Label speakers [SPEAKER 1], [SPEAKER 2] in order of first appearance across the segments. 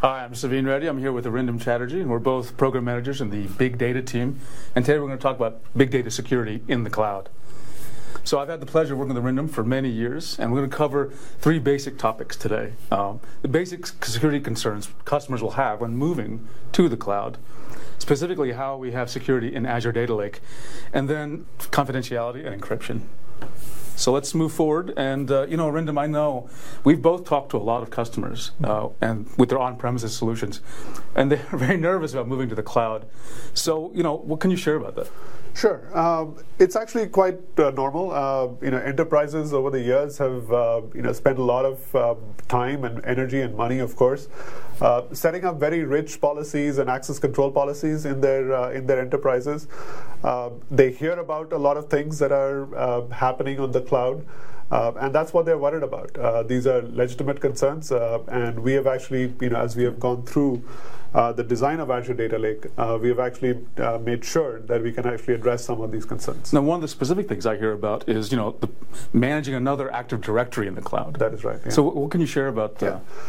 [SPEAKER 1] Hi, I'm Saveen Reddy. I'm here with Arindam Chatterjee, and we're both program managers in the big data team. And today we're going to talk about big data security in the cloud. So I've had the pleasure of working with Arindam for many years, and we're going to cover three basic topics today. The basic security concerns customers will have when moving to the cloud, specifically how we have security in Azure Data Lake, and then confidentiality and encryption. So let's move forward. And, Arindam, I know we've both talked to a lot of customers and with their on-premises solutions, and they're very nervous about moving to the cloud. So, what can you share about that?
[SPEAKER 2] Sure. It's actually quite normal. Enterprises over the years have spent a lot of time and energy and money, of course, setting up very rich policies and access control policies in their enterprises. They hear about a lot of things that are happening on the cloud. And that's what they're worried about. These are legitimate concerns, and we have actually, as we have gone through the design of Azure Data Lake, we have actually made sure that we can actually address some of these concerns.
[SPEAKER 1] Now, one of the specific things I hear about is, managing another Active Directory in the cloud.
[SPEAKER 2] That is right. Yeah.
[SPEAKER 1] So, what can you share about?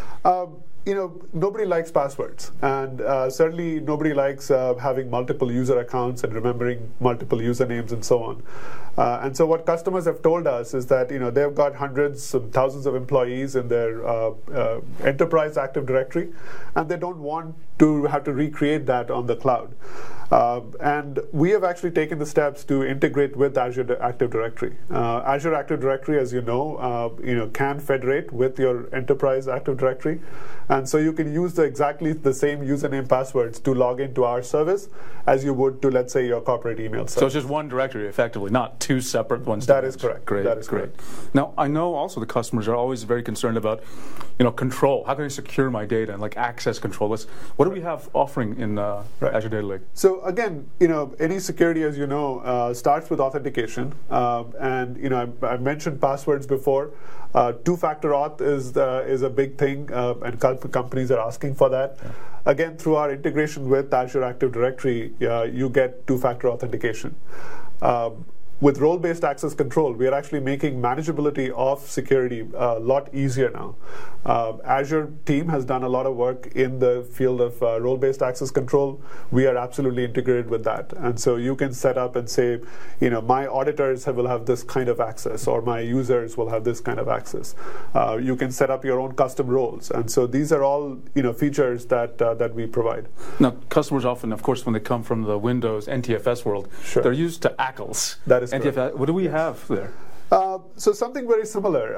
[SPEAKER 2] Nobody likes passwords, and certainly nobody likes having multiple user accounts and remembering multiple usernames and so on. And so what customers have told us is that they've got hundreds and thousands of employees in their enterprise Active Directory, and they don't want to have to recreate that on the cloud. And we have actually taken the steps to integrate with Azure Active Directory. Azure Active Directory, as you know, can federate with your enterprise Active Directory, and so you can use exactly the same username passwords to log into our service as you would to, let's say, your corporate email service.
[SPEAKER 1] So it's just one directory, effectively, not two separate ones.
[SPEAKER 2] That is correct.
[SPEAKER 1] Great.
[SPEAKER 2] That is correct.
[SPEAKER 1] Now, I know also the customers are always very concerned about, control. How can I secure my data and like access control? What do we have offering in Azure Data Lake?
[SPEAKER 2] So again, any security, as you know, starts with authentication. And I mentioned passwords before. Two-factor auth is a big thing, and companies are asking for that. Yeah. Again, through our integration with Azure Active Directory, you get two-factor authentication. With role-based access control, we are actually making manageability of security a lot easier now. Azure team has done a lot of work in the field of role-based access control. We are absolutely integrated with that. And so you can set up and say, my auditors will have this kind of access, or my users will have this kind of access. You can set up your own custom roles. And so these are all features that we provide.
[SPEAKER 1] Now, customers often, of course, when they come from the Windows NTFS world,
[SPEAKER 2] sure,
[SPEAKER 1] they're used to ACLs.
[SPEAKER 2] That is
[SPEAKER 1] NTFS,
[SPEAKER 2] correct.
[SPEAKER 1] what do we have there?
[SPEAKER 2] So something very similar.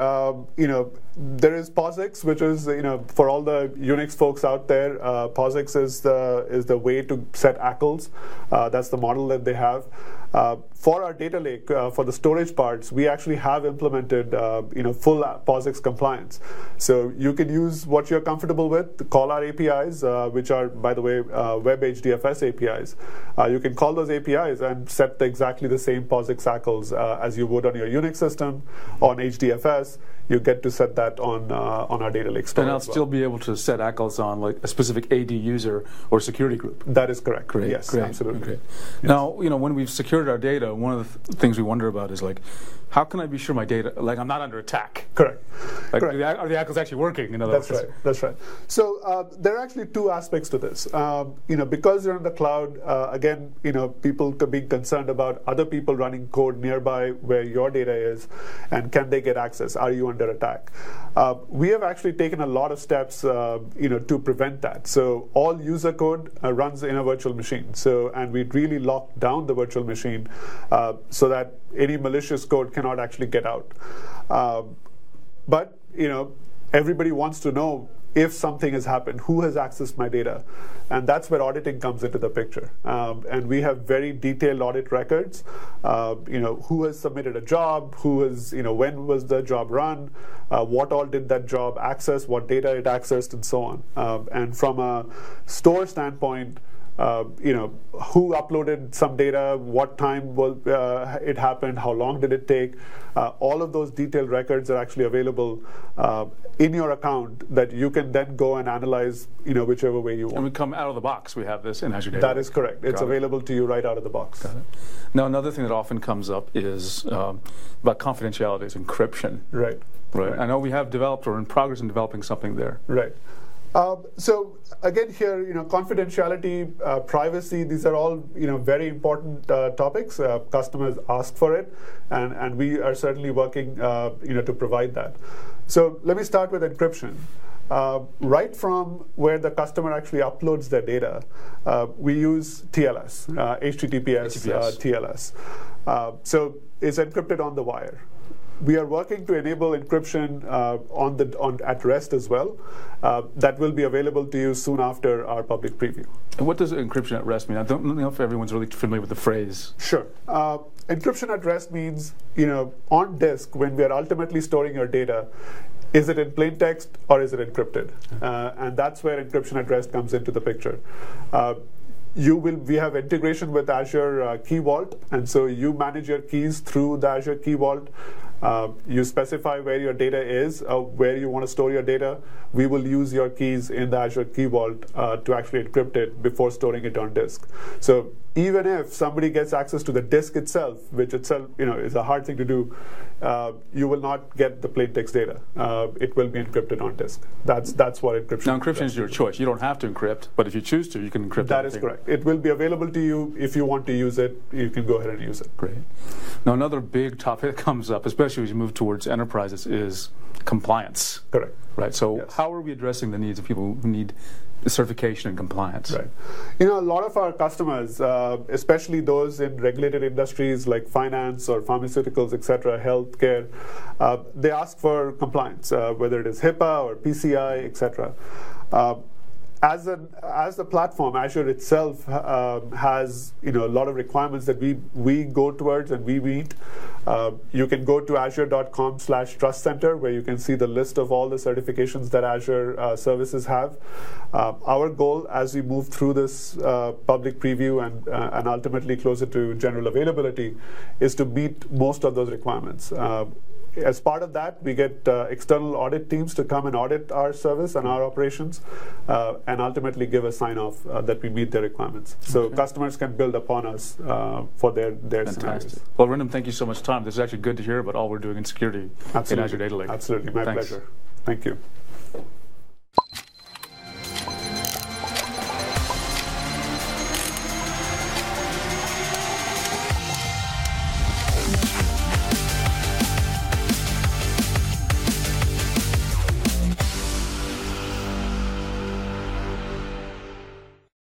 [SPEAKER 2] There is POSIX, which is for all the Unix folks out there. POSIX is the way to set ACLs. That's the model that they have. For our data lake, for the storage parts, we actually have implemented full POSIX compliance. So you can use what you're comfortable with. Call our APIs, which are, by the way, Web HDFS APIs. You can call those APIs and set exactly the same POSIX ACLs as you would on your Unix system. On HDFS, you get to set that on our data lake store.
[SPEAKER 1] And I'll still be able to set ACLs on like a specific AD user or security group.
[SPEAKER 2] That is correct.
[SPEAKER 1] Great.
[SPEAKER 2] Yes,
[SPEAKER 1] Great.
[SPEAKER 2] Absolutely.
[SPEAKER 1] Great.
[SPEAKER 2] Yes.
[SPEAKER 1] Now, when we've secured our data, one of the things we wonder about is like, how can I be sure my data, like I'm not under attack?
[SPEAKER 2] Correct.
[SPEAKER 1] Like,
[SPEAKER 2] Correct.
[SPEAKER 1] Are the ACLs actually working?
[SPEAKER 2] That's right. That's right. So there are actually two aspects to this. Because you're in the cloud, again, people could be concerned about other people running code nearby where your data is, and can they get access? Are you under attack? We have actually taken a lot of steps, to prevent that. So all user code runs in a virtual machine. And we really lock down the virtual machine so that any malicious code cannot actually get out. But everybody wants to know if something has happened, who has accessed my data, and that's where auditing comes into the picture. And we have very detailed audit records. Who has submitted a job, who has, when was the job run, what all did that job access, what data it accessed, and so on. And from a store standpoint, who uploaded some data, what time was it happened, how long did it take. All of those detailed records are actually available in your account that you can then go and analyze, whichever way you want.
[SPEAKER 1] And we come out of the box. We have this in Azure Data.
[SPEAKER 2] That is correct. It's available to you right out of the box.
[SPEAKER 1] Got it. Now, another thing that often comes up is about confidentiality, is encryption.
[SPEAKER 2] Right.
[SPEAKER 1] I know we have developed or in progress in developing something there.
[SPEAKER 2] Right. So again, here, confidentiality, privacy, these are all, very important topics. Customers ask for it, and we are certainly working, to provide that. So let me start with encryption. Right from where the customer actually uploads their data, we use TLS, HTTPS. TLS. So it's encrypted on the wire. We are working to enable encryption at rest as well. That will be available to you soon after our public preview.
[SPEAKER 1] And what does encryption at rest mean? I don't know if everyone's really familiar with the phrase.
[SPEAKER 2] Sure. Encryption at rest means, on disk, when we are ultimately storing your data, is it in plain text or is it encrypted? And that's where encryption at rest comes into the picture. We have integration with Azure Key Vault, and so you manage your keys through the Azure Key Vault. You specify where your data is, where you want to store your data. We will use your keys in the Azure Key Vault to actually encrypt it before storing it on disk. So even if somebody gets access to the disk itself, which itself is a hard thing to do, you will not get the plain text data. It will be encrypted on disk. That's what encryption.
[SPEAKER 1] Now, encryption is your choice. You don't have to encrypt, but if you choose to, you can encrypt.
[SPEAKER 2] That is correct. It will be available to you. If you want to use it, you can go ahead and use it.
[SPEAKER 1] Great. Now, another big topic that comes up, especially as you move towards enterprises, is compliance.
[SPEAKER 2] Correct.
[SPEAKER 1] Right. So,
[SPEAKER 2] yes.
[SPEAKER 1] How are we addressing the needs of people who need certification and compliance?
[SPEAKER 2] Right. A lot of our customers, especially those in regulated industries like finance or pharmaceuticals, etc., healthcare, they ask for compliance, whether it is HIPAA or PCI, etc. As the platform, Azure itself has a lot of requirements that we go towards and we meet. You can go to azure.com/Trust Center, where you can see the list of all the certifications that Azure services have. Our goal, as we move through this public preview and ultimately closer to general availability, is to meet most of those requirements. As part of that, we get external audit teams to come and audit our service and our operations, and ultimately give a sign-off that we meet their requirements. So customers can build upon us for their scenarios.
[SPEAKER 1] Well, Arindam, thank you so much, Tom. This is actually good to hear about all we're doing in security in Azure Data Lake.
[SPEAKER 2] Absolutely, my pleasure. Thank you.